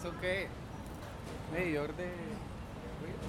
¿Eso qué? Medidor de ruido.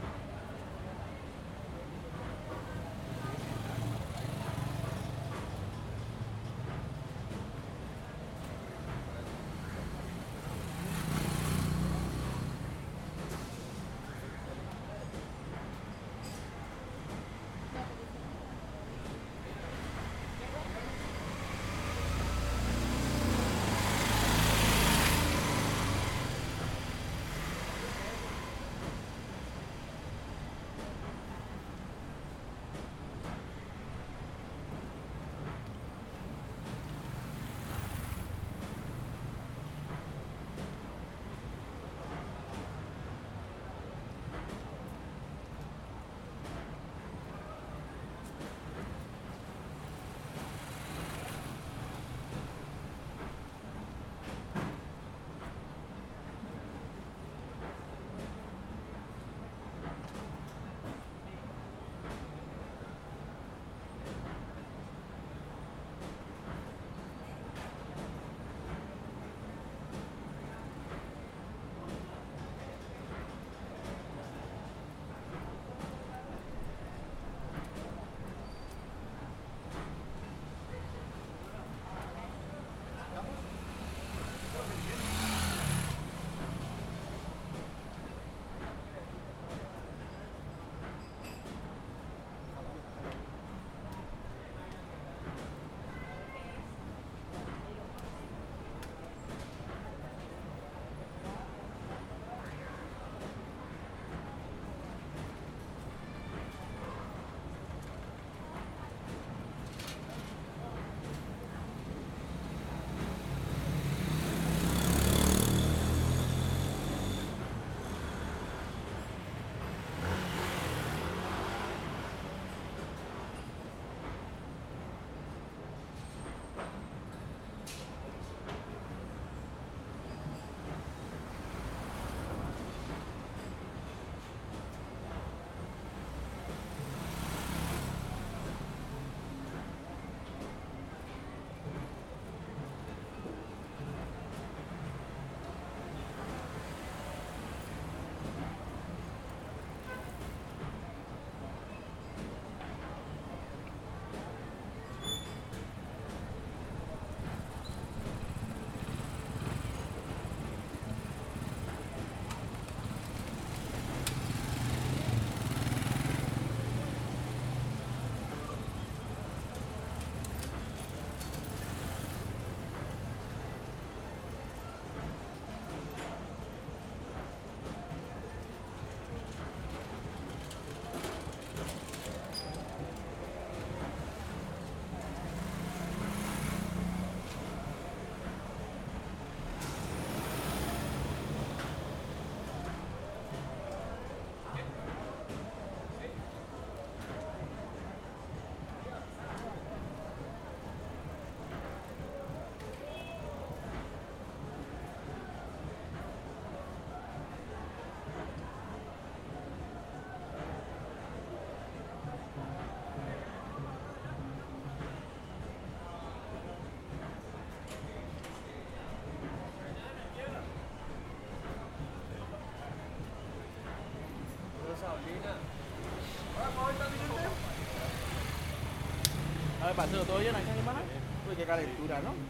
A ver, parcero, ¿todo bien acá, hermana? Uy, qué calentura, ¿no?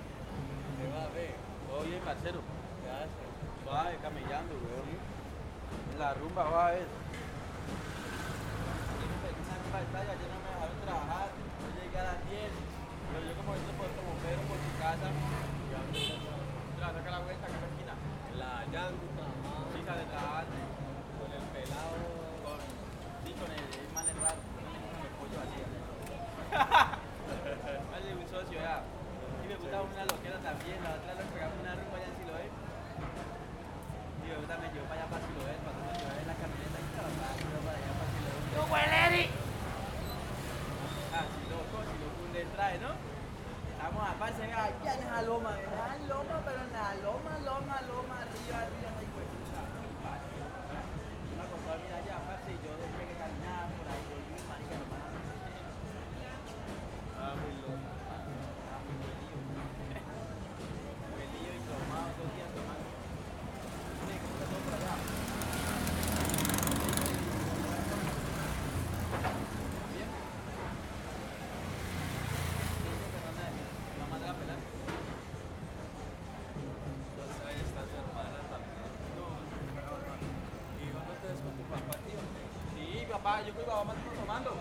¿Qué va a ver? Todo bien, parcero. ¿Qué hace? Suave, camellando, weón. En la rumba, va a ver. Una pantalla, yo no me dejaron trabajar. Yo llegué a las 10. Pero yo como esto como Pedro por su casa. Tras saca la vuelta acá en la esquina. La llanta, Sí, sale trabajando. con el pelado. Sí, con el man es raro. Con el pollo así. Vale, un socio ya. Y me gusta una loquera también. La otra le pegamos una rumba allá en Siloé. Y me gusta, me llevo para allá para Siloé. Para nos llevar en la camioneta y trabajar. Yo para allá para Siloé. ¡No huele! Ah, si lo un trae, ¿no? Estamos a pase allá en esa loma papá, yo cuido a mamá tomando.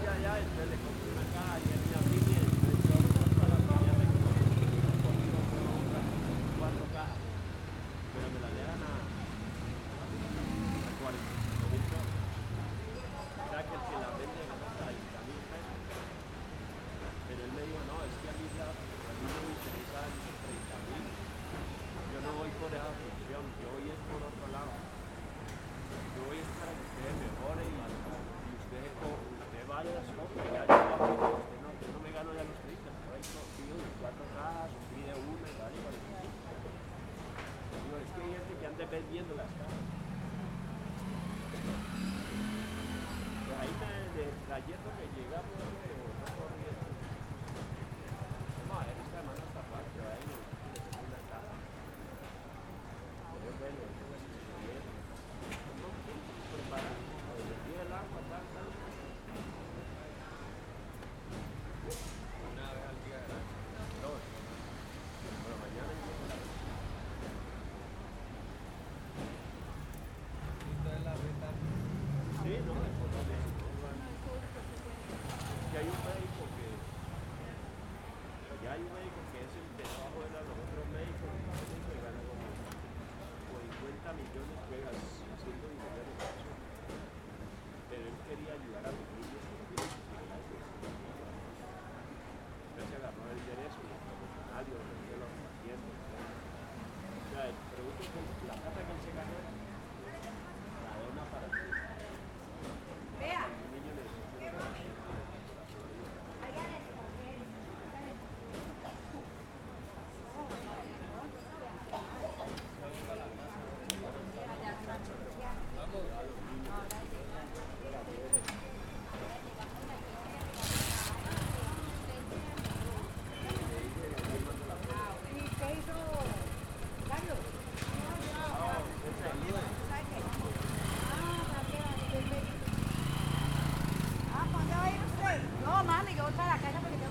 vaya allá, entonces le compro una caja y él me abrime, entonces yo para la mañana me consigo cuatro cajas, pero me la dejan a 45.000 pesos. O sea que el que la vende gana 30.000 pesos. Pero él me dijo, no, es que a mí no me interesan 30.000. Yo no voy por esa función, yo voy es por otro lado. Yo voy a para que ustedes mejoren y usted vaya a las compras, ya yo no me gano ya los 30, pero hay pido de 4 cajas, pide una y vale 45. Digo, es que hay gente que anda vendiendo las cajas. Pues ahí del trayecto que llegamos, no corriendo. Vamos a ver esta semana hasta parte, ahí le tengo una caja. Pero es bueno, eso es bien. No, pero para el agua, tal. Una vez al día, ¿verdad? Dos. Pero mañana empieza la vez. Esto es la venta. Sí, no, es por lo menos. Que hay un médico que. Ya hay un médico que es el que trabaja a los otros médicos y se gana como 50 millones pegas haciendo millonarios de eso. Pero él quería ayudar a los niños que no tienen posibilidades. Él se agarró el derecho y el profesionario, lo haciendo. O sea, el producto que la plata que él se ganó la dona para ti. Vea. Un niño necesita ¿Y qué hizo Carlos? Ah, ¿para dónde va a ir usted? No, mami, que voy para la casa porque